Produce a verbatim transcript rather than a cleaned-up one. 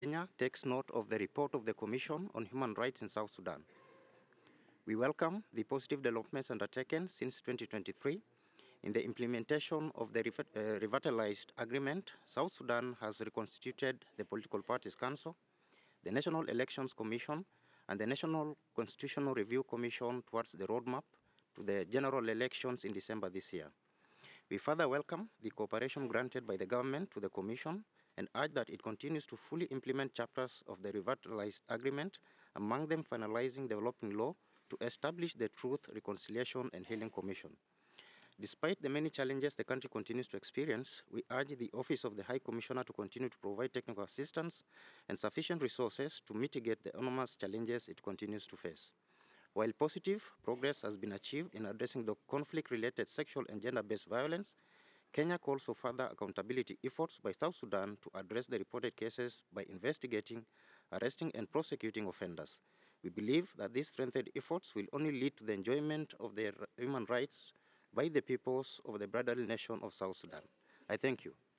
Kenya takes note of the report of the Commission on Human Rights in South Sudan. We welcome the positive developments undertaken since twenty twenty-three. In the implementation of the uh, revitalized agreement, South Sudan has reconstituted the Political Parties Council, the National Elections Commission, and the National Constitutional Review Commission towards the roadmap to the general elections in December this year. We further welcome the cooperation granted by the government to the Commission and urge that it continues to fully implement chapters of the revitalized agreement, among them finalizing developing law to establish the Truth, Reconciliation and Healing Commission. Despite the many challenges the country continues to experience, we urge the Office of the High Commissioner to continue to provide technical assistance and sufficient resources to mitigate the enormous challenges it continues to face. While positive progress has been achieved in addressing the conflict-related sexual and gender-based violence, Kenya calls for further accountability efforts by South Sudan to address the reported cases by investigating, arresting, and prosecuting offenders. We believe that these strengthened efforts will only lead to the enjoyment of their human rights by the peoples of the brotherly nation of South Sudan. I thank you.